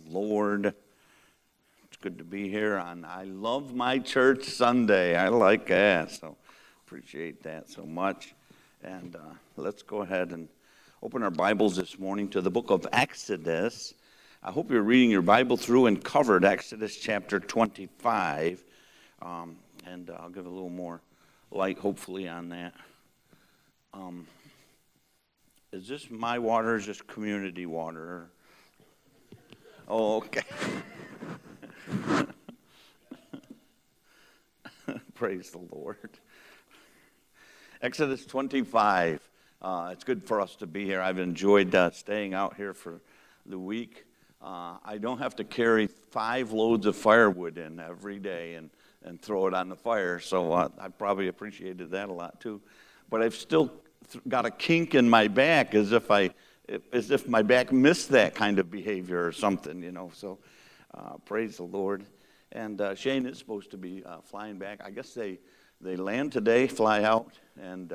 Lord. It's good to be here on I Love My Church Sunday. I like that, so appreciate that so much. And let's go ahead and open our Bibles this morning to the book of Exodus. I hope you're reading your Bible through and covered Exodus chapter 25. And I'll give a little more light, hopefully, on that. Is this my water or is this community water? Oh, okay. Praise the Lord. Exodus 25. It's good for us to be here. I've enjoyed staying out here for the week. I don't have to carry 5 loads of firewood in every day and throw it on the fire, so I probably appreciated that a lot too. But I've still got a kink in my back as if my back missed that kind of behavior or something, so praise the Lord. And Shane is supposed to be flying back. I guess they land today, fly out, and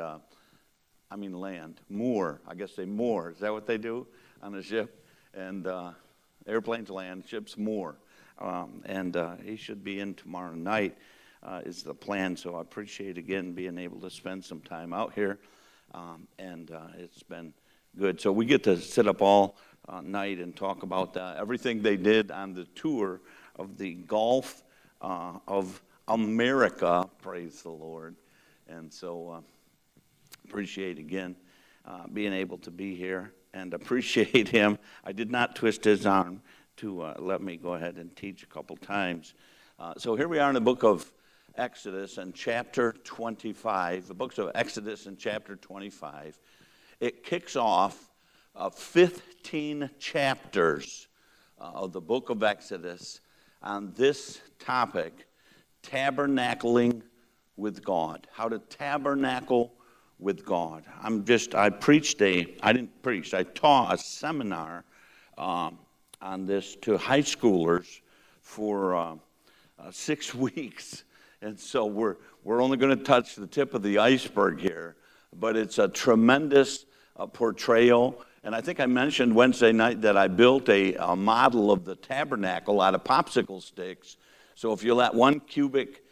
moor. I guess they moor. Is that what they do on a ship? And airplanes land, ships moor. And he should be in tomorrow night is the plan. So I appreciate, again, being able to spend some time out here. And it's been good. So we get to sit up all night and talk about everything they did on the tour of the Gulf of America. Praise the Lord. And so appreciate, again, being able to be here. And appreciate him. I did not twist his arm to let me go ahead and teach a couple times. So here we are in the book of Exodus and chapter 25. The books of Exodus and chapter 25. It kicks off 15 chapters of the book of Exodus on this topic, tabernacling with God. How to tabernacle with God. I taught a seminar on this to high schoolers for 6 weeks. And so we're only going to touch the tip of the iceberg here, but it's a tremendous portrayal. And I think I mentioned Wednesday night that I built a model of the tabernacle out of popsicle sticks. So if you let one cubic,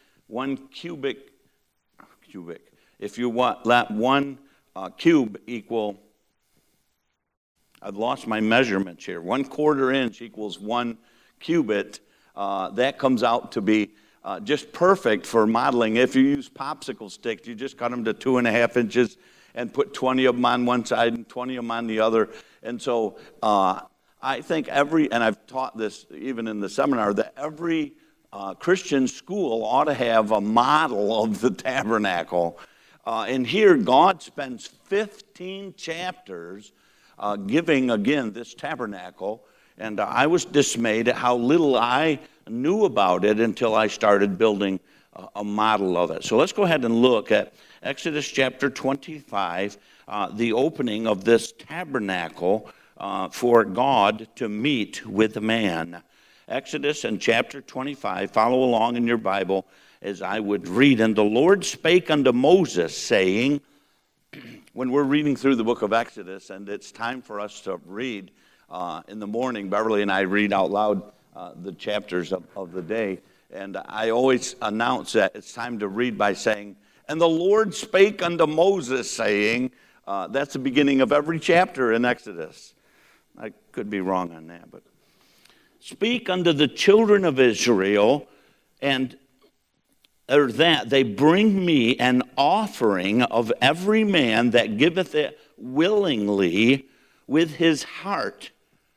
if you let one cube equal, I've lost my measurements here, 1/4 inch equals 1 cubit, that comes out to be just perfect for modeling. If you use popsicle sticks, you just cut them to 2.5 inches and put 20 of them on one side and 20 of them on the other. And so I think and I've taught this even in the seminar, that every Christian school ought to have a model of the tabernacle. And here God spends 15 chapters giving, again, this tabernacle. And I was dismayed at how little I knew about it until I started building a model of it. So let's go ahead and look at Exodus chapter 25, the opening of this tabernacle for God to meet with man. Exodus and chapter 25, follow along in your Bible as I would read. And the Lord spake unto Moses, saying, when we're reading through the book of Exodus, and it's time for us to read in the morning, Beverly and I read out loud the chapters of the day. And I always announce that it's time to read by saying, and the Lord spake unto Moses, saying, that's the beginning of every chapter in Exodus. I could be wrong on that, but speak unto the children of Israel, or that they bring me an offering of every man that giveth it willingly with his heart.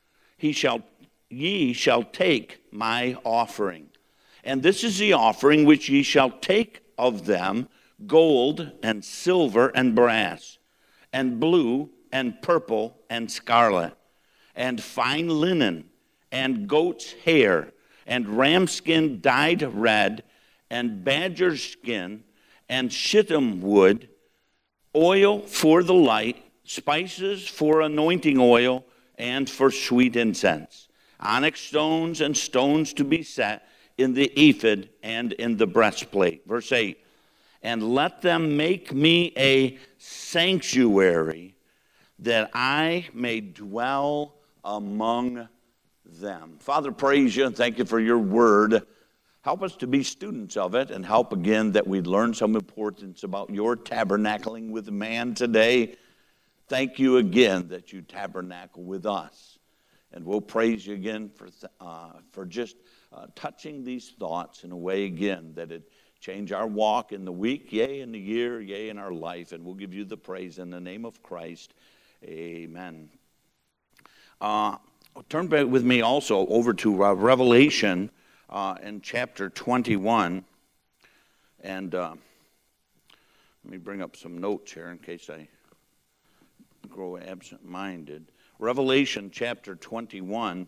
Ye shall take my offering. And this is the offering which ye shall take of them, gold and silver and brass, and blue and purple and scarlet, and fine linen, and goat's hair, and ram skin dyed red, and badger skin, and shittim wood, oil for the light, spices for anointing oil, and for sweet incense, onyx stones and stones to be set in the ephod and in the breastplate. Verse 8, and let them make me a sanctuary that I may dwell among them. Father, praise you and thank you for your word. Help us to be students of it, and help again that we learn some importance about your tabernacling with man today. Thank you again that you tabernacle with us. And we'll praise you again for just touching these thoughts in a way again that it change our walk in the week, yea, in the year, yea, in our life. And we'll give you the praise in the name of Christ. Amen. Turn back with me also over to Revelation in chapter 21. And let me bring up some notes here in case I grow absent-minded. Revelation chapter 21.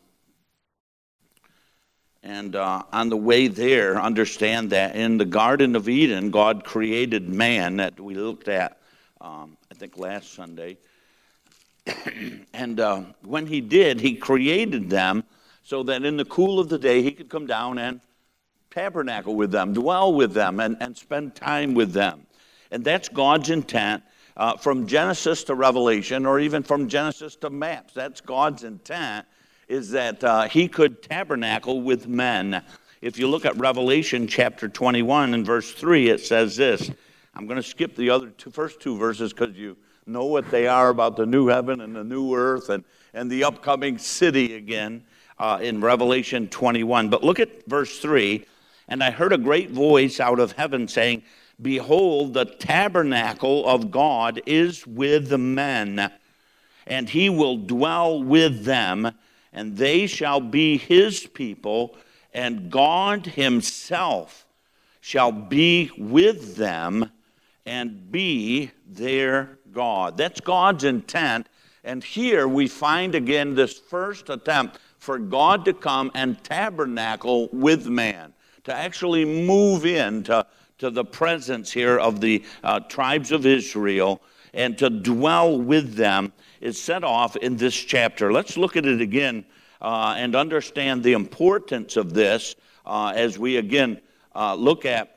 And on the way there, understand that in the Garden of Eden, God created man that we looked at, I think, last Sunday. And when he did, he created them so that in the cool of the day, he could come down and tabernacle with them, dwell with them, and spend time with them. And that's God's intent from Genesis to Revelation, or even from Genesis to maps. That's God's intent, is that he could tabernacle with men. If you look at Revelation chapter 21 and verse 3, it says this. I'm going to skip the first two verses because you know what they are about the new heaven and the new earth and the upcoming city again in Revelation 21. But look at verse 3. And I heard a great voice out of heaven saying, Behold, the tabernacle of God is with men, and he will dwell with them, and they shall be his people, and God himself shall be with them and be their God. That's God's intent. And here we find again this first attempt for God to come and tabernacle with man, to actually move into the presence here of the tribes of Israel and to dwell with them is set off in this chapter. Let's look at it again and understand the importance of this as we again look at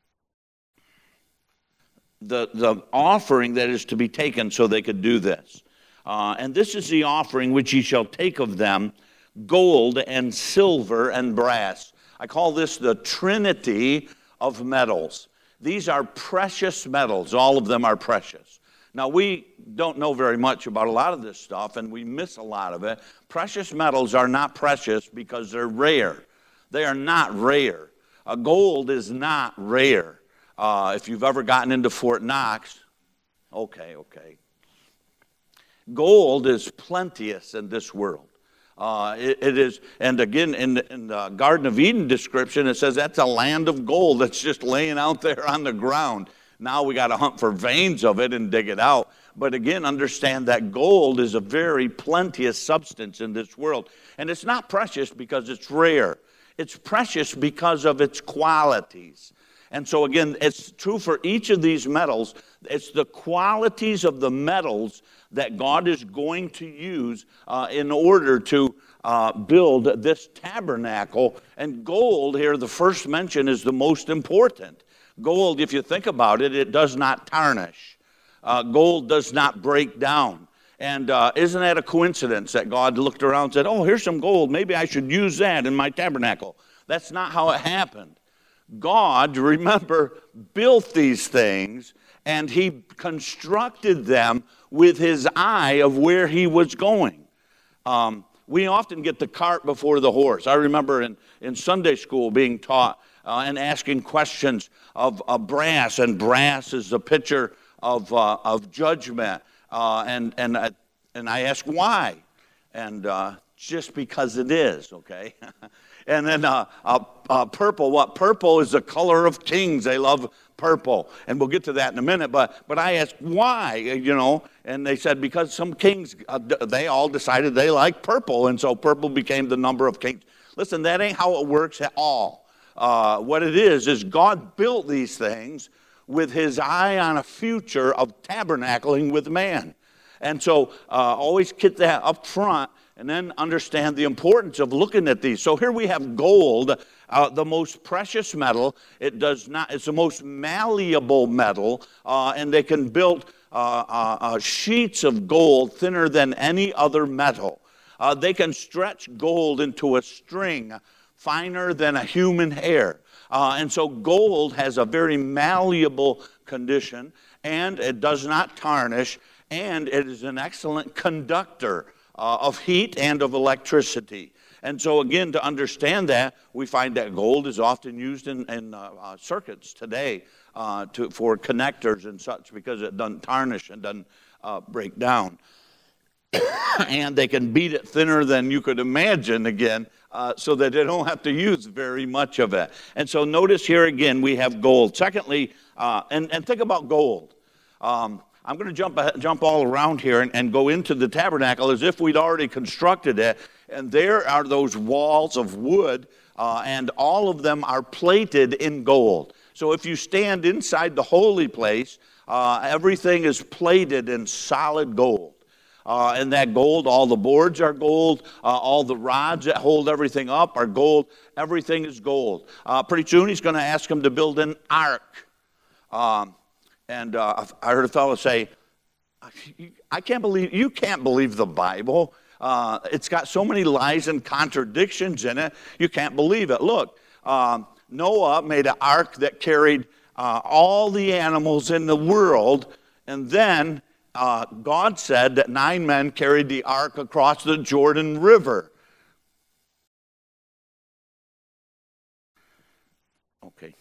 the offering that is to be taken so they could do this. And this is the offering which ye shall take of them, gold and silver and brass. I call this the Trinity of metals. These are precious metals. All of them are precious. Now, we don't know very much about a lot of this stuff, and we miss a lot of it. Precious metals are not precious because they're rare. They are not rare. Gold is not rare. If you've ever gotten into Fort Knox, okay. Gold is plenteous in this world. It is, and again, in the Garden of Eden description, it says that's a land of gold that's just laying out there on the ground. Now we got to hunt for veins of it and dig it out. But again, understand that gold is a very plenteous substance in this world. And it's not precious because it's rare. It's precious because of its qualities. And so again, it's true for each of these metals. It's the qualities of the metals that God is going to use in order to build this tabernacle. And gold here, the first mention, is the most important. Gold, if you think about it, it does not tarnish. Gold does not break down. And isn't that a coincidence that God looked around and said, oh, here's some gold. Maybe I should use that in my tabernacle. That's not how it happened. God, remember, built these things, and he constructed them with his eye of where he was going. We often get the cart before the horse. I remember in Sunday school being taught and asking questions of brass, and brass is the picture of judgment. And I ask why, and just because it is, okay? And then purple. What purple is the color of kings? They love purple, and we'll get to that in a minute. But I asked why, and they said because some kings they all decided they like purple, and so purple became the number of kings. Listen, that ain't how it works at all. What it is God built these things with his eye on a future of tabernacling with man. And so always get that up front and then understand the importance of looking at these. So here we have gold, the most precious metal. It's the most malleable metal, and they can build sheets of gold thinner than any other metal. They can stretch gold into a string finer than a human hair. And so gold has a very malleable condition, and it does not tarnish, and it is an excellent conductor of heat and of electricity. And so again, to understand that, we find that gold is often used in circuits today for connectors and such, because it doesn't tarnish and doesn't break down. And they can beat it thinner than you could imagine again, so that they don't have to use very much of it. And so notice here again, we have gold. Secondly, and think about gold. I'm going to jump all around here and go into the tabernacle as if we'd already constructed it. And there are those walls of wood, and all of them are plated in gold. So if you stand inside the holy place, everything is plated in solid gold. And that gold, all the boards are gold, all the rods that hold everything up are gold, everything is gold. Pretty soon he's going to ask him to build an ark. And I heard a fellow say, you can't believe the Bible. It's got so many lies and contradictions in it, you can't believe it. Look, Noah made an ark that carried all the animals in the world, and then God said that 9 men carried the ark across the Jordan River. Okay.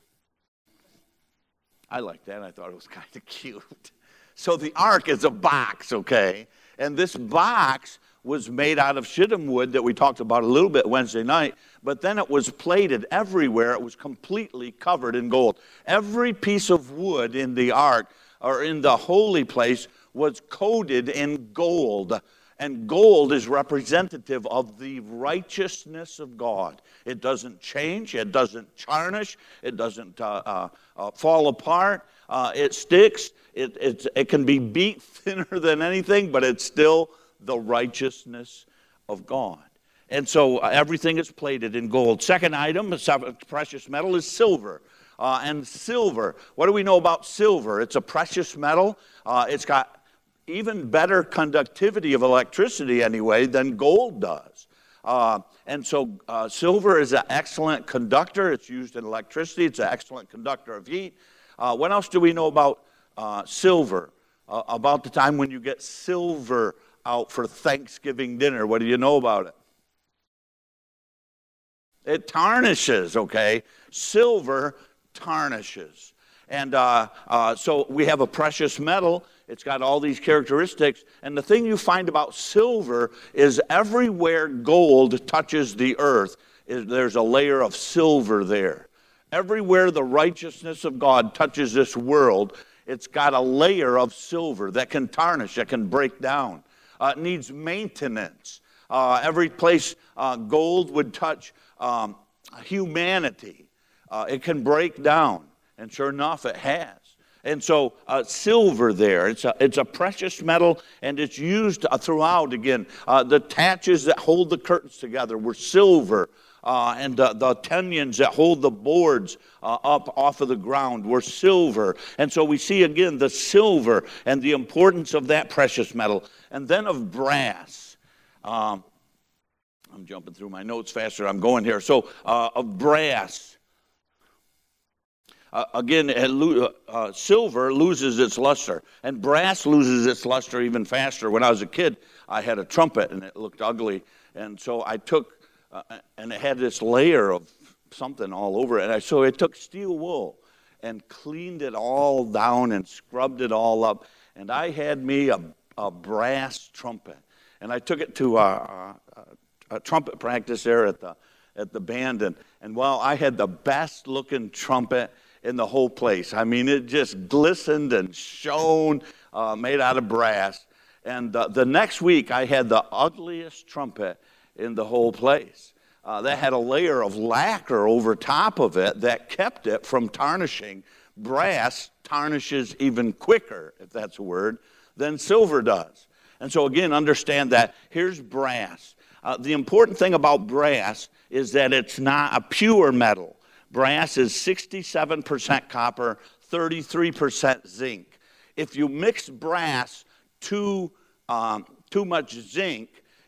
I like that. I thought it was kind of cute. So the ark is a box, okay? And this box was made out of shittim wood that we talked about a little bit Wednesday night, but then it was plated everywhere. It was completely covered in gold. Every piece of wood in the ark, or in the holy place, was coated in gold. And gold is representative of the righteousness of God. It doesn't change, it doesn't tarnish, it doesn't fall apart, it sticks, it can be beat thinner than anything, but it's still the righteousness of God. And so everything is plated in gold. Second item, precious metal, is silver. And silver, what do we know about silver? It's a precious metal. It's got even better conductivity of electricity anyway than gold does. And so silver is an excellent conductor. It's used in electricity. It's an excellent conductor of heat. What else do we know about silver? About the time when you get silver out for Thanksgiving dinner, what do you know about it? It tarnishes, okay? Silver tarnishes. And so we have a precious metal. It's got all these characteristics. And the thing you find about silver is everywhere gold touches the earth, there's a layer of silver there. Everywhere the righteousness of God touches this world, it's got a layer of silver that can tarnish, that can break down. It needs maintenance. Every place gold would touch humanity, it can break down. And sure enough, it has. And so silver there, it's a precious metal, and it's used throughout. Again, the taches that hold the curtains together were silver, and the tenyons that hold the boards up off of the ground were silver. And so we see again the silver and the importance of that precious metal. And then of brass. I'm jumping through my notes faster. I'm going here. So of brass. Again, silver loses its luster, and brass loses its luster even faster. When I was a kid, I had a trumpet, and it looked ugly, and so I took, and it had this layer of something all over it, so I took steel wool and cleaned it all down and scrubbed it all up, and I had me a brass trumpet, and I took it to a trumpet practice there at the band, and well, I had the best looking trumpet in the whole place. I mean, it just glistened and shone, made out of brass. And the next week, I had the ugliest trumpet in the whole place. That had a layer of lacquer over top of it that kept it from tarnishing. Brass tarnishes even quicker, if that's a word, than silver does. And so again, understand that. Here's brass. The important thing about brass is that it's not a pure metal. Brass is 67% copper, 33% zinc. If you mix brass too much zinc,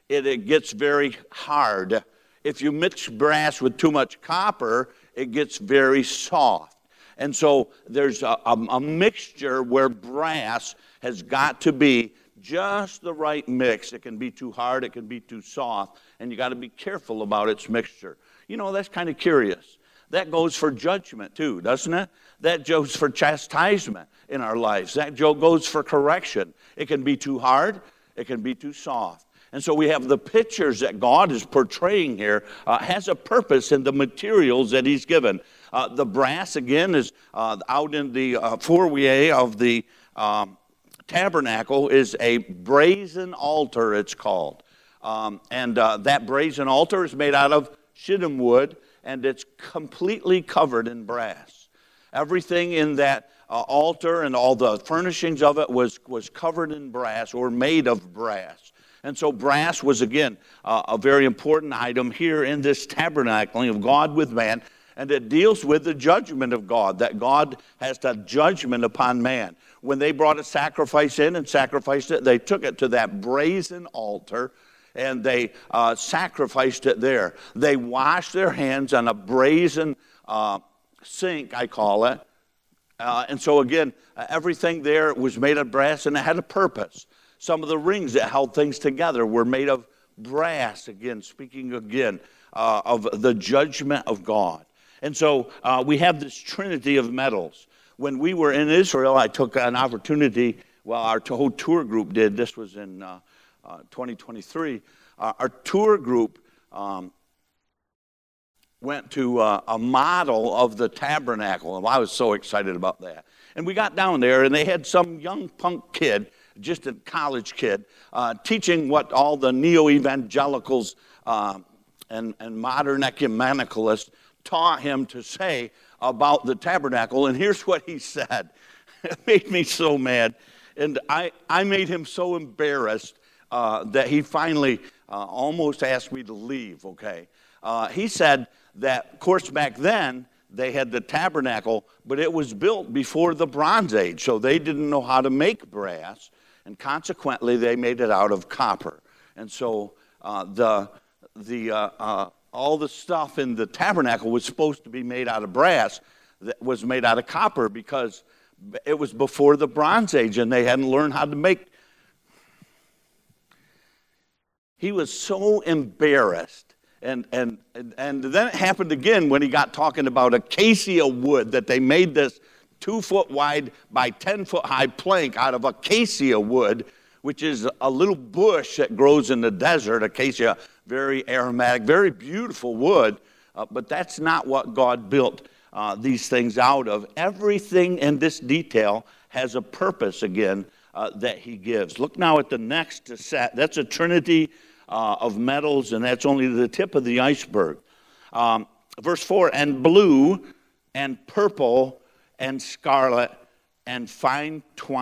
it gets very hard. If you mix brass with too much copper, it gets very soft. And so there's a mixture where brass has got to be just the right mix. It can be too hard, it can be too soft, and you got to be careful about its mixture. You know, that's kind of curious. That goes for judgment too, doesn't it? That goes for chastisement in our lives. That goes for correction. It can be too hard, it can be too soft. And so we have the pictures that God is portraying here has a purpose in the materials that he's given. The brass, again, is out in the foyer of the tabernacle is a brazen altar, it's called. And that brazen altar is made out of shittim wood, and it's completely covered in brass. Everything in that altar and all the furnishings of it was covered in brass or made of brass. And so brass was, again, a very important item here in this tabernacling of God with man. And it deals with the judgment of God, that God has a judgment upon man. When they brought a sacrifice in and sacrificed it, they took it to that brazen altar and they sacrificed it there. They washed their hands on a brazen sink, I call it. And so again, everything there was made of brass and it had a purpose. Some of the rings that held things together were made of brass, again, speaking again of the judgment of God. And so we have this trinity of metals. When we were in Israel, I took an opportunity, well, our whole tour group did, this was in 2023, our tour group went to a model of the tabernacle, and I was so excited about that. And we got down there, and they had some young punk kid, just a college kid, teaching what all the neo-evangelicals and modern ecumenicalists taught him to say about the tabernacle. And here's what he said. It made me so mad. And I made him so embarrassed that he finally almost asked me to leave, okay? He said that, of course, back then, they had the tabernacle, but it was built before the Bronze Age, so they didn't know how to make brass, and consequently, they made it out of copper. And so all the stuff in the tabernacle was supposed to be made out of brass that was made out of copper because it was before the Bronze Age, and they hadn't learned how to make. He was so embarrassed. And then it happened again when he got talking about acacia wood, that they made this 2-foot wide by 10-foot high plank out of acacia wood, which is a little bush that grows in the desert. Acacia, very aromatic, very beautiful wood, but that's not what God built these things out of. Everything in this detail has a purpose, again, that he gives. Look now at the next set. That's a trinity of metals, and that's only the tip of the iceberg. Verse 4, and blue and purple and scarlet and fine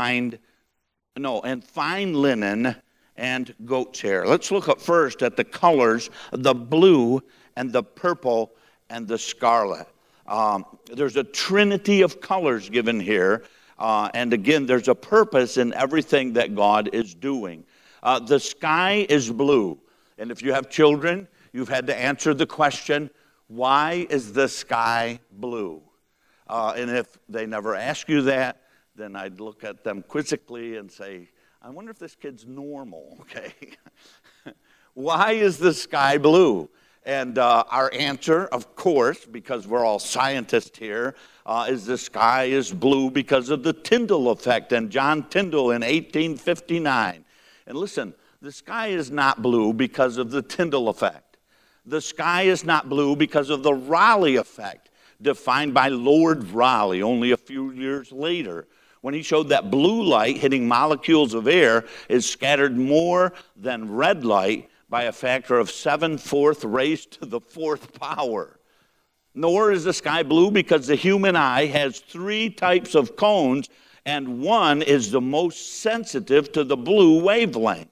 linen and goat's hair. Let's look up first at the colors, the blue and the purple and the scarlet. There's a trinity of colors given here, and again, there's a purpose in everything that God is doing. The sky is blue. And if you have children, you've had to answer the question, why is the sky blue? And if they never ask you that, then I'd look at them quizzically and say, I wonder if this kid's normal, okay? Why is the sky blue? And our answer, of course, because we're all scientists here, is the sky is blue because of the Tyndall effect and John Tyndall in 1859. And listen, the sky is not blue because of the Tyndall effect. The sky is not blue because of the Rayleigh effect, defined by Lord Rayleigh only a few years later, when he showed that blue light hitting molecules of air is scattered more than red light by a factor of 7/4 raised to the 4th power. Nor is the sky blue because the human eye has 3 types of cones, and one is the most sensitive to the blue wavelength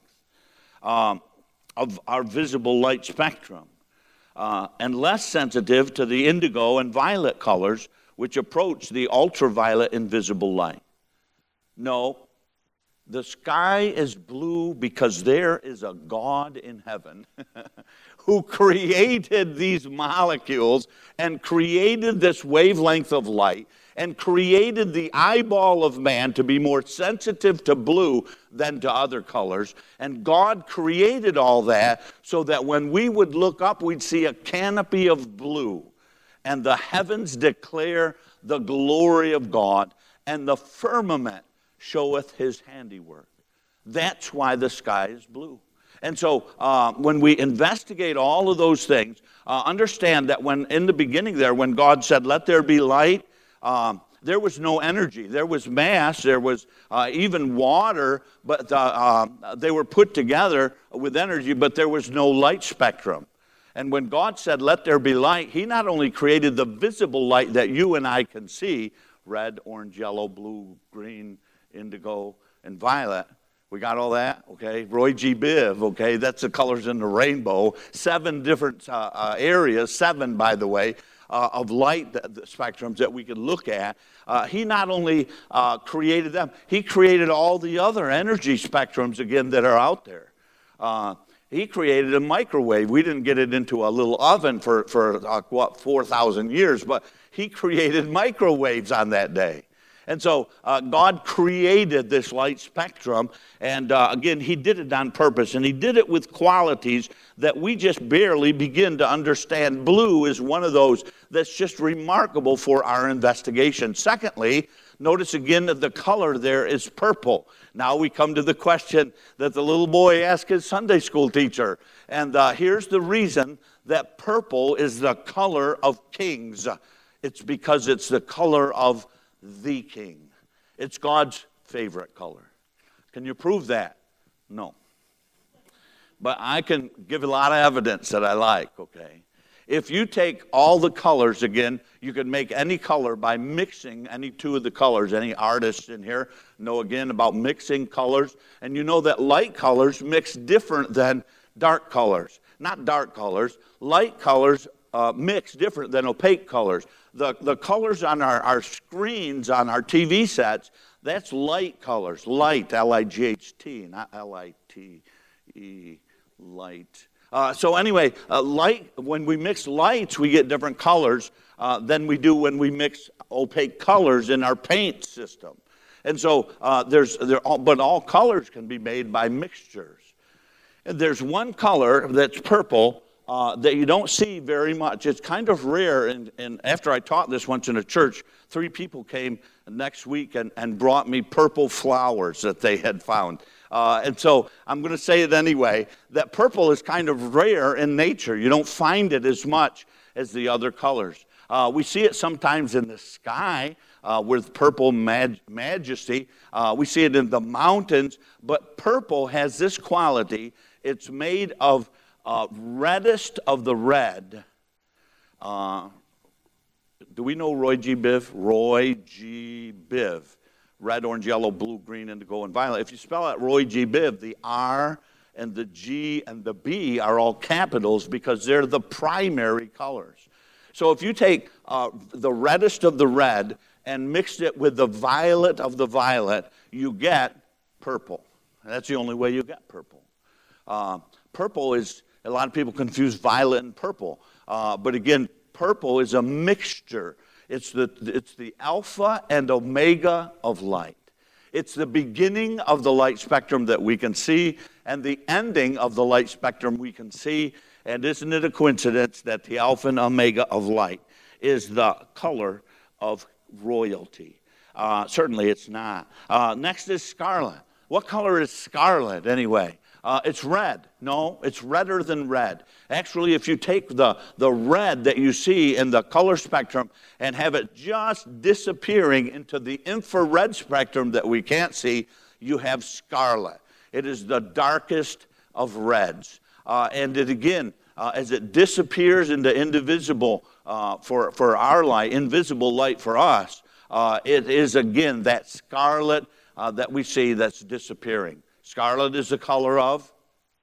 of our visible light spectrum, and less sensitive to the indigo and violet colors, which approach the ultraviolet invisible light. No, The sky is blue because there is a God in heaven who created these molecules and created this wavelength of light and created the eyeball of man to be more sensitive to blue than to other colors. And God created all that so that when we would look up, we'd see a canopy of blue. And the heavens declare the glory of God, and the firmament showeth his handiwork. That's why the sky is blue. And so when we investigate all of those things, understand that when in the beginning there, when God said, let there be light, there was no energy. There was mass. There was even water, but they were put together with energy, but there was no light spectrum. And when God said, let there be light, he not only created the visible light that you and I can see, red, orange, yellow, blue, green, indigo, and violet. We got all that, okay? Roy G. Biv, okay? That's the colors in the rainbow. 7 different areas, 7, by the way, of light the spectrums that we could look at. He not only created them, he created all the other energy spectrums, again, that are out there. He created a microwave. We didn't get it into a little oven for 4,000 years, but he created microwaves on that day. And so God created this light spectrum, and again, he did it on purpose, and he did it with qualities that we just barely begin to understand. Blue is one of those that's just remarkable for our investigation. Secondly, notice again that the color there is purple. Now we come to the question that the little boy asked his Sunday school teacher. And here's the reason that purple is the color of kings. It's because it's the color of the king. It's God's favorite color. Can you prove that? No. But I can give a lot of evidence that I like, okay? If you take all the colors, again, you can make any color by mixing any 2 of the colors. Any artists in here know, again, about mixing colors. And you know that light colors mix different than dark colors. Not dark colors. Light colors mix different than opaque colors. The colors on our screens, on our TV sets, that's light colors. Light, L-I-G-H-T, not L-I-T-E, light. So anyway, light, when we mix lights, we get different colors than we do when we mix opaque colors in our paint system. And so but all colors can be made by mixtures. And there's one color that's purple that you don't see very much. It's kind of rare. And after I taught this once in a church, 3 people came next week and brought me purple flowers that they had found. And so I'm going to say it anyway, that purple is kind of rare in nature. You don't find it as much as the other colors. We see it sometimes in the sky with purple majesty. We see it in the mountains, but purple has this quality. It's made of reddest of the red. Do we know Roy G. Biv? Roy G. Biv. Red, orange, yellow, blue, green, indigo, and violet. If you spell out Roy G. Biv, the R and the G and the B are all capitals because they're the primary colors. So if you take the reddest of the red and mix it with the violet of the violet, you get purple. That's the only way you get purple. Purple is, a lot of people confuse violet and purple. But again, purple is a mixture. It's the alpha and omega of light. It's the beginning of the light spectrum that we can see and the ending of the light spectrum we can see. And isn't it a coincidence that the alpha and omega of light is the color of royalty? Certainly it's not. Next is scarlet. What color is scarlet anyway? It's red. No, it's redder than red. Actually, if you take the red that you see in the color spectrum and have it just disappearing into the infrared spectrum that we can't see, you have scarlet. It is the darkest of reds. And it again, as it disappears into indivisible for our light, invisible light for us, it is again that scarlet that we see that's disappearing. Scarlet is the color of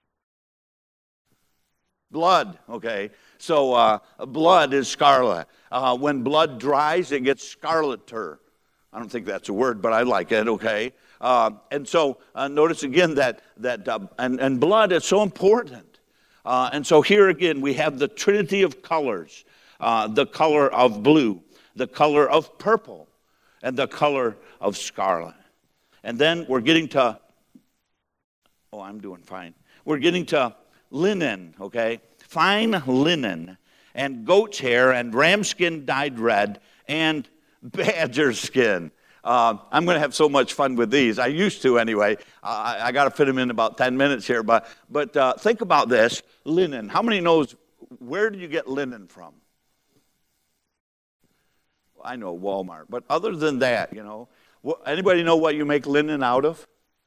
blood, okay? So blood is scarlet. When blood dries, it gets scarleter. I don't think that's a word, but I like it, okay? And so notice again that and blood is so important. And so here again we have the trinity of colors, the color of blue, the color of purple, and the color of scarlet. And then we're getting to, oh, I'm doing fine. We're getting to linen, okay? Fine linen, and goat's hair, and ram skin dyed red, and badger skin. I'm going to have so much fun with these. I used to anyway. I got to fit them in about 10 minutes here. But think about this, linen. How many knows, where do you get linen from? I know Walmart. But other than that, you know, anybody know what you make linen out of?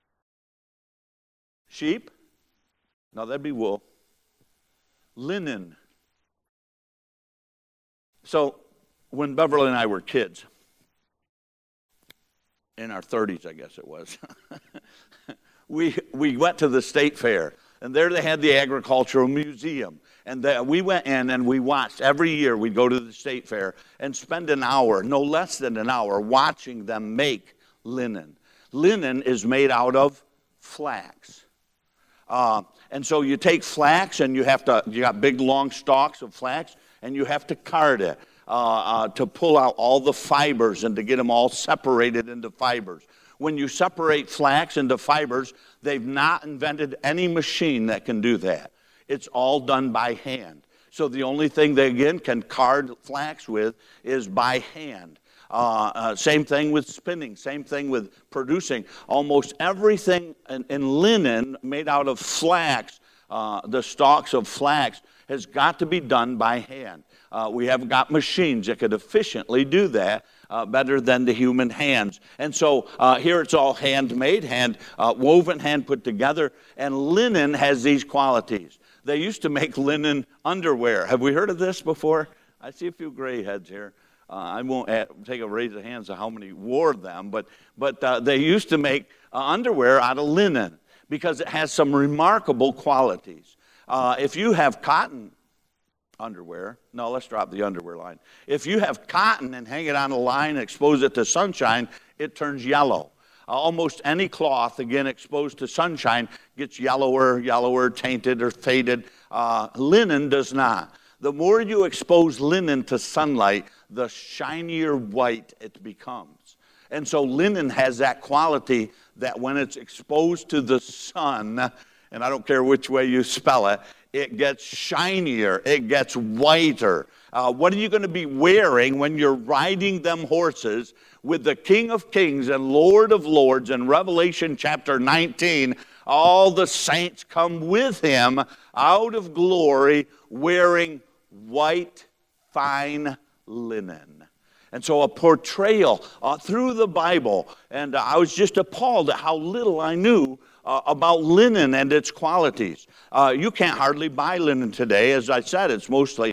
Sheep? No, that'd be wool. Linen. So when Beverly and I were kids, in our 30s, I guess it was, we went to the state fair, and there they had the agricultural museum. And we went in and we watched. Every year we'd go to the state fair and spend an hour, no less than an hour, watching them make linen. Linen is made out of flax. And so you take flax and you got big long stalks of flax, and you have to card it to pull out all the fibers and to get them all separated into fibers. When you separate flax into fibers, they've not invented any machine that can do that. It's all done by hand. So the only thing they, again, can card flax with is by hand. Same thing with spinning. Same thing with producing. Almost everything in linen made out of flax, the stalks of flax, has got to be done by hand. We have got machines that could efficiently do that better than the human hands. And so here it's all handmade, hand woven, hand put together. And linen has these qualities. They used to make linen underwear. Have we heard of this before? I see a few gray heads here. I won't take a raise of hands of how many wore them, but they used to make underwear out of linen because it has some remarkable qualities. If you have cotton underwear, no, let's drop the underwear line. If you have cotton and hang it on a line and expose it to sunshine, it turns yellow. Almost any cloth, again, exposed to sunshine gets yellower, tainted, or faded. Linen does not. The more you expose linen to sunlight, the shinier white it becomes. And so linen has that quality that when it's exposed to the sun, and I don't care which way you spell it, it gets shinier, it gets whiter. What are you going to be wearing when you're riding them horses with the King of Kings and Lord of Lords in Revelation chapter 19? All the saints come with him out of glory wearing white, fine linen. And so a portrayal through the Bible, and I was just appalled at how little I knew about linen and its qualities. You can't hardly buy linen today. As I said, it's mostly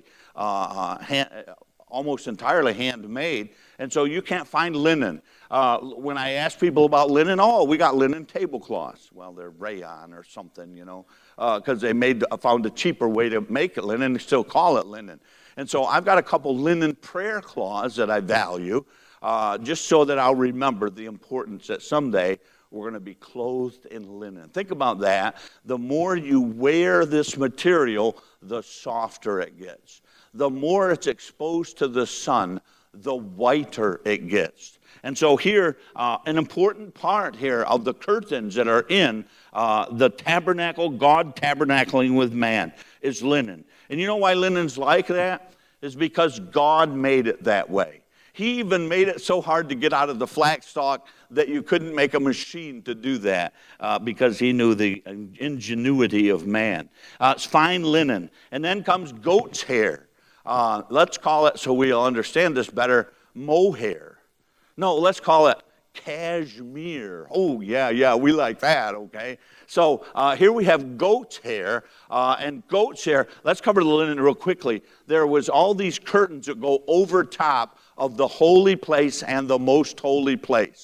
almost entirely handmade, and so you can't find linen. When I ask people about linen, we got linen tablecloths. Well, they're rayon or something, you know, because they found a cheaper way to make it linen and still call it linen. And so I've got a couple linen prayer cloths that I value, just so that I'll remember the importance that someday we're going to be clothed in linen. Think about that. The more you wear this material, the softer it gets. The more it's exposed to the sun, the whiter it gets. And so here, an important part here of the curtains that are in the tabernacle, God tabernacling with man, is linen. And you know why linen's like that? It's because God made it that way. He even made it so hard to get out of the flax stalk that you couldn't make a machine to do that because he knew the ingenuity of man. It's fine linen. And then comes goat's hair. Let's call it, so we'll understand this better, mohair. No, let's call it cashmere. Oh, yeah, we like that, okay? So here we have goat's hair, and goat's hair, let's cover the linen real quickly. There was all these curtains that go over top of the holy place and the most holy place.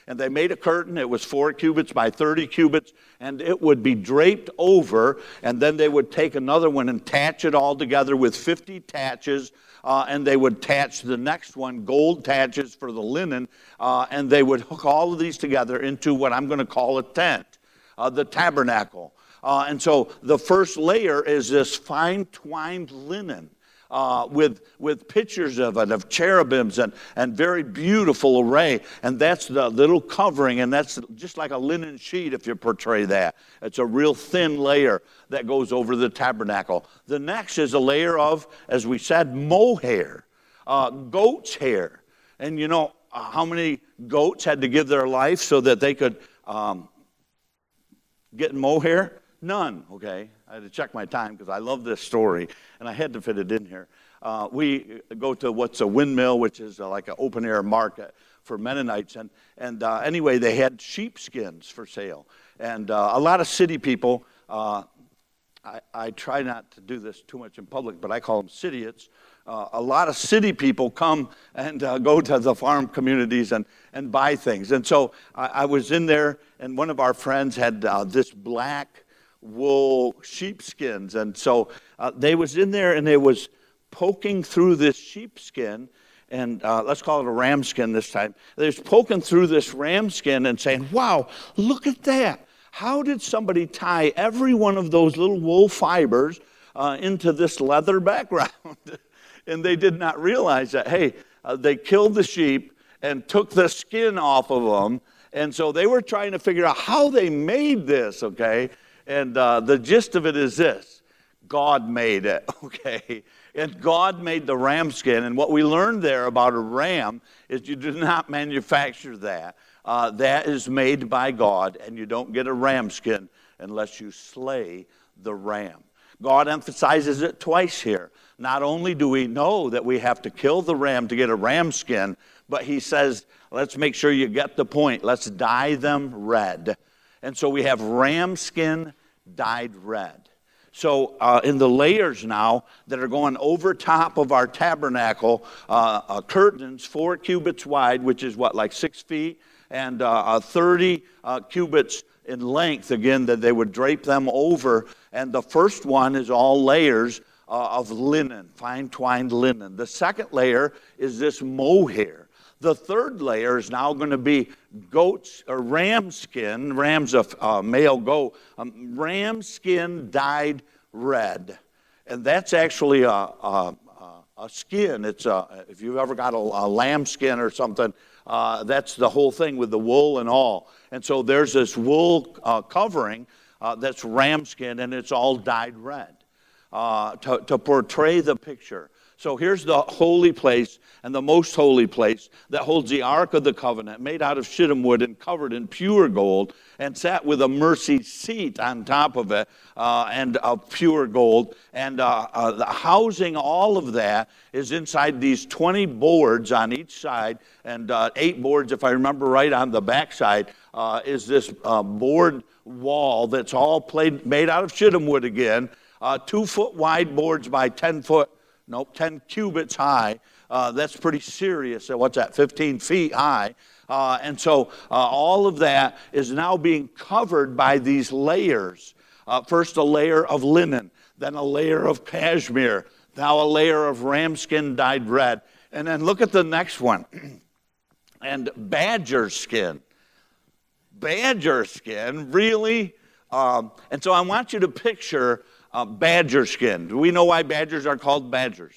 And they made a curtain. It was 4 cubits by 30 cubits, and it would be draped over, and then they would take another one and attach it all together with 50 taches, and they would attach the next one, gold taches for the linen, and they would hook all of these together into what I'm going to call a tent, the tabernacle. And so the first layer is this fine twined linen. With pictures of it, of cherubims and very beautiful array. And that's the little covering, and that's just like a linen sheet if you portray that. It's a real thin layer that goes over the tabernacle. The next is a layer of, as we said, mohair, goat's hair. And you know how many goats had to give their life so that they could get mohair? None, okay? I had to check my time because I love this story, and I had to fit it in here. We go to what's a windmill, which is like an open-air market for Mennonites. And anyway, they had sheepskins for sale. And a lot of city people, I try not to do this too much in public, but I call them cityots. A lot of city people come and go to the farm communities and buy things. And so I was in there, and one of our friends had this black wool sheepskins, and so they was in there, and they was poking through this sheepskin, and let's call it a ram skin this time. They was poking through this ram skin and saying, wow, look at that. How did somebody tie every one of those little wool fibers into this leather background? And they did not realize that, hey, they killed the sheep and took the skin off of them, and so they were trying to figure out how they made this, okay? And the gist of it is this: God made it, okay? And God made the ram skin. And what we learned there about a ram is you do not manufacture that. That is made by God, and you don't get a ram skin unless you slay the ram. God emphasizes it twice here. Not only do we know that we have to kill the ram to get a ram skin, but he says, let's make sure you get the point. Let's dye them red. And so we have ram skin dyed red. So in the layers now that are going over top of our tabernacle, curtains 4 cubits wide, which is what, like 6 feet, and 30 cubits in length, again, that they would drape them over. And the first one is all layers of linen, fine twined linen. The second layer is this mohair. The third layer is now going to be goat's or ram skin. Ram's a male goat. Ram skin dyed red, and that's actually a skin. It's if you've ever got a lamb skin or something, that's the whole thing with the wool and all. And so there's this wool covering that's ram skin, and it's all dyed red to portray the picture. So here's the holy place and the most holy place that holds the Ark of the Covenant, made out of shittim wood and covered in pure gold, and sat with a mercy seat on top of it, and of pure gold. And the housing all of that is inside these 20 boards on each side, and 8 boards, if I remember right, on the back side, is this board wall that's all made out of shittim wood again, 2-foot wide boards by 10 cubits high. That's pretty serious. What's that, 15 feet high? And so all of that is now being covered by these layers. First a layer of linen, then a layer of cashmere, now a layer of ram skin dyed red. And then look at the next one. And badger skin. Badger skin, really? And so I want you to picture badger skin. Do we know why badgers are called badgers?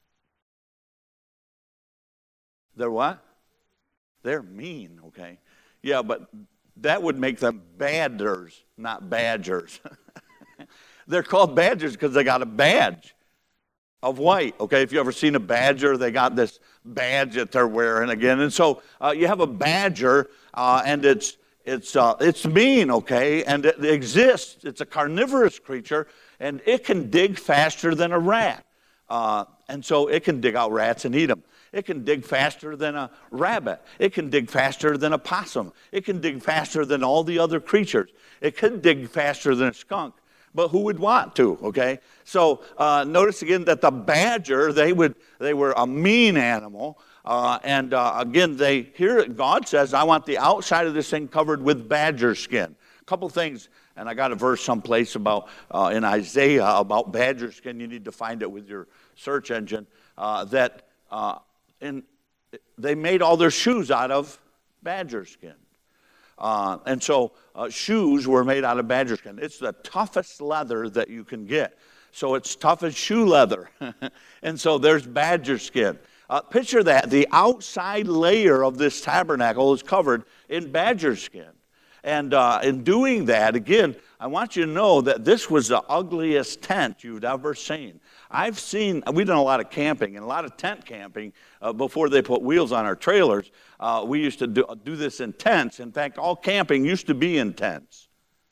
They're what? They're mean, okay? Yeah, but that would make them badders, not badgers. They're called badgers because they got a badge of white, okay? If you ever seen a badger, they got this badge that they're wearing again. And so you have a badger, and it's mean, okay? And it exists. It's a carnivorous creature, and it can dig faster than a rat. And so it can dig out rats and eat them. It can dig faster than a rabbit. It can dig faster than a possum. It can dig faster than all the other creatures. It can dig faster than a skunk. But who would want to, okay? So notice again that the badger, they were a mean animal. Again, here God says, I want the outside of this thing covered with badger skin. A couple things, and I got a verse someplace about in Isaiah about badger skin. You need to find it with your search engine. They made all their shoes out of badger skin. So shoes were made out of badger skin. It's the toughest leather that you can get. So it's tough as shoe leather. And so there's badger skin. Picture that. The outside layer of this tabernacle is covered in badger skin. And in doing that, again, I want you to know that this was the ugliest tent you'd ever seen. We've done a lot of camping and a lot of tent camping before they put wheels on our trailers. We used to do this in tents. In fact, all camping used to be in tents.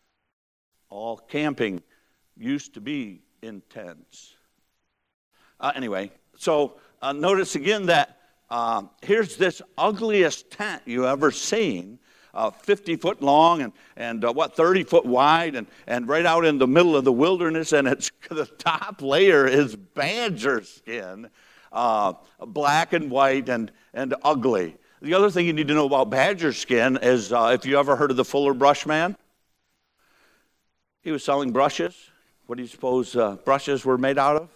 All camping used to be in tents. Anyway, so notice again that here's this ugliest tent you ever seen. 50 foot long and 30 foot wide and right out in the middle of the wilderness, and the top layer is badger skin, black and white and ugly. The other thing you need to know about badger skin is if you ever heard of the Fuller Brush Man. He was selling brushes. What do you suppose brushes were made out of?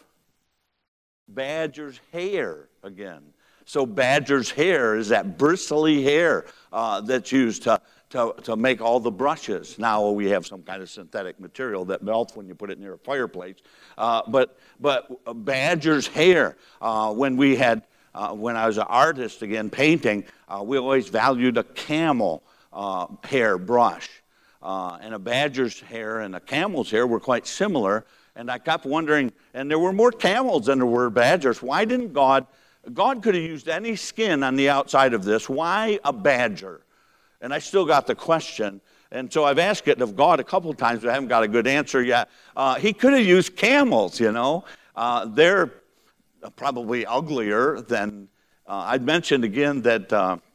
Badger's hair again. So badger's hair is that bristly hair that's used to make all the brushes. Now we have some kind of synthetic material that melts when you put it near a fireplace. But badger's hair, when I was an artist, again, painting, we always valued a camel hair brush. And a badger's hair and a camel's hair were quite similar. And I kept wondering, and there were more camels than there were badgers. Why didn't God could have used any skin on the outside of this. Why a badger? And I still got the question. And so I've asked it of God a couple of times, but I haven't got a good answer yet. He could have used camels, you know. They're probably uglier than, I'd mentioned again that,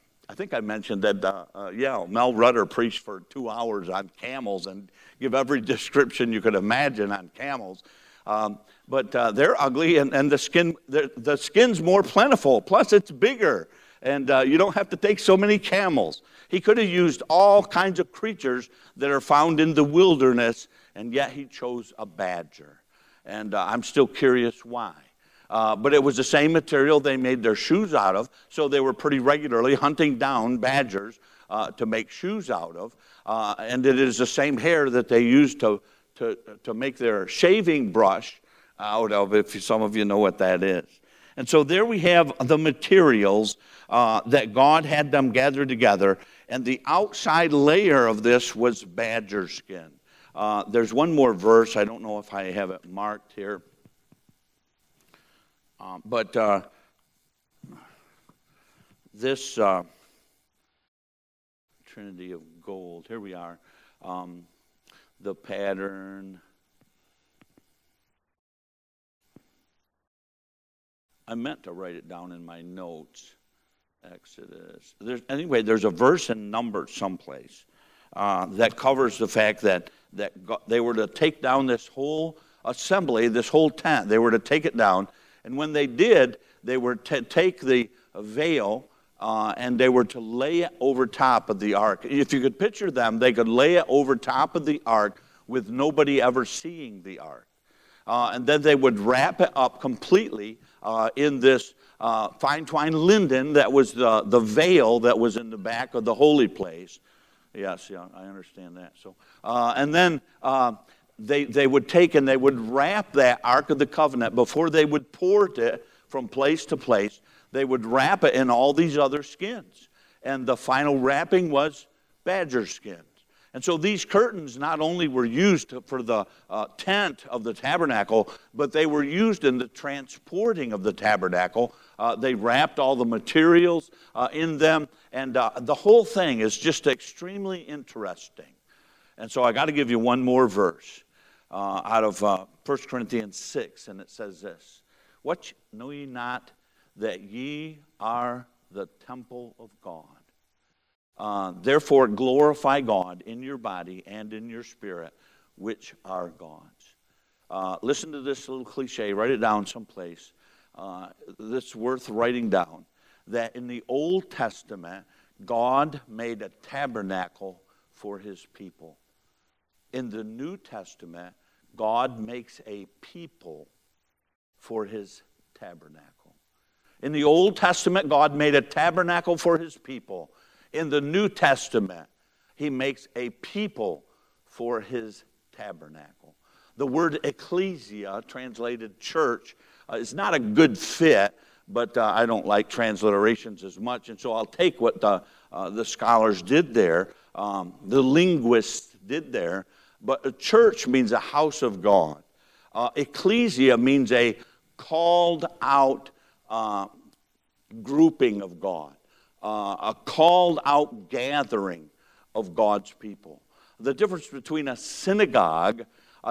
Mel Rudder preached for 2 hours on camels and give every description you could imagine on camels. But they're ugly, and the skin's more plentiful. Plus, it's bigger, and you don't have to take so many camels. He could have used all kinds of creatures that are found in the wilderness, and yet he chose a badger. And I'm still curious why. But it was the same material they made their shoes out of, so they were pretty regularly hunting down badgers to make shoes out of. And it is the same hair that they used to make their shaving brush out of, if some of you know what that is. And so there we have the materials that God had them gathered together, and the outside layer of this was badger skin. There's one more verse. I don't know if I have it marked here. But this Trinity of Gold, here we are. The pattern. I meant to write it down in my notes. Exodus. There's a verse in Numbers someplace that covers the fact that they were to take down this whole assembly, this whole tent. They were to take it down. And when they did, they were to take the veil and they were to lay it over top of the ark. If you could picture them, they could lay it over top of the ark with nobody ever seeing the ark. And then they would wrap it up completely in this fine twine linden that was the veil that was in the back of the holy place. Yes, yeah, I understand that. So, and then they would take and they would wrap that Ark of the Covenant before they would port it from place to place. They would wrap it in all these other skins. And the final wrapping was badger skins. And so these curtains not only were used for the tent of the tabernacle, but they were used in the transporting of the tabernacle. They wrapped all the materials in them, and the whole thing is just extremely interesting. And so I got to give you one more verse out of 1 Corinthians 6, and it says this: "What know ye not that ye are the temple of God? Therefore glorify God in your body and in your spirit, which are God's." Listen to this little cliche. Write it down someplace. This is worth writing down. that in the Old Testament, God made a tabernacle for his people. In the New Testament, God makes a people for his tabernacle. In the Old Testament, God made a tabernacle for his people. In the New Testament, he makes a people for his tabernacle. The word ecclesia, translated church, is not a good fit, but I don't like transliterations as much, and so I'll take what the scholars did there, the linguists did there. But a church means a house of God. Ecclesia means a called out grouping of God, a called out gathering of God's people. The difference between a synagogue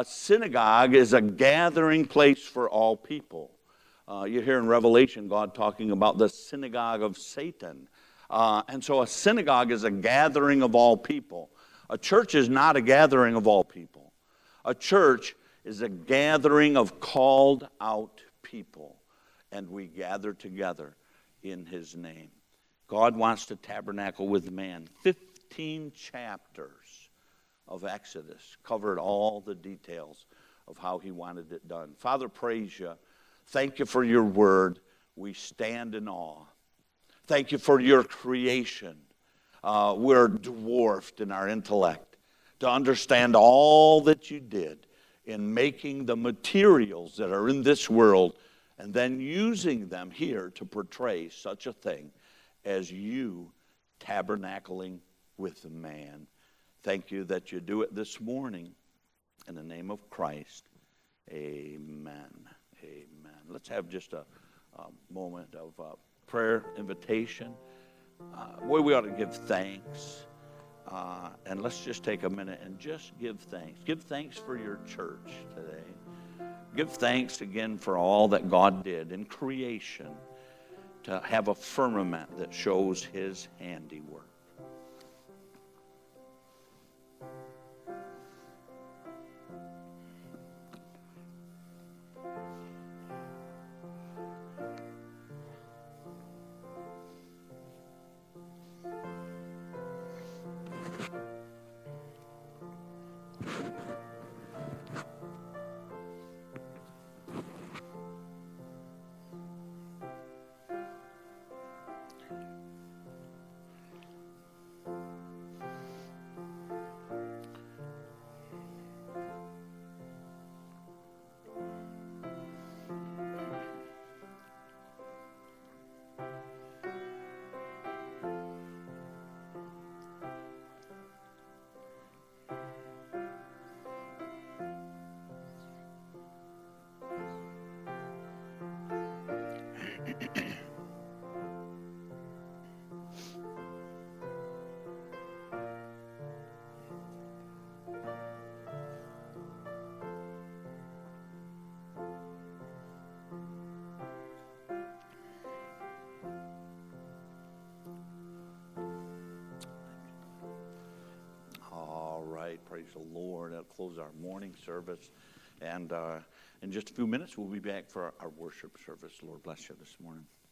is a gathering place for all people. You hear in Revelation God talking about the synagogue of Satan. And so a synagogue is a gathering of all people. A church is not a gathering of all people. A church is a gathering of called out people. And we gather together in his name. God wants to tabernacle with man. 15 chapters of Exodus covered all the details of how he wanted it done. Father, praise you. Thank you for your word. We stand in awe. Thank you for your creation. We're dwarfed in our intellect to understand all that you did in making the materials that are in this world and then using them here to portray such a thing as you tabernacling with man. Thank you that you do it this morning. In the name of Christ, amen. Amen. Let's have just a moment of prayer, invitation. We ought to give thanks. And let's just take a minute and just give thanks. Give thanks for your church today. Give thanks again for all that God did in creation to have a firmament that shows his handiwork. Praise the Lord. That'll close our morning service. And in just a few minutes, we'll be back for our worship service. Lord bless you this morning.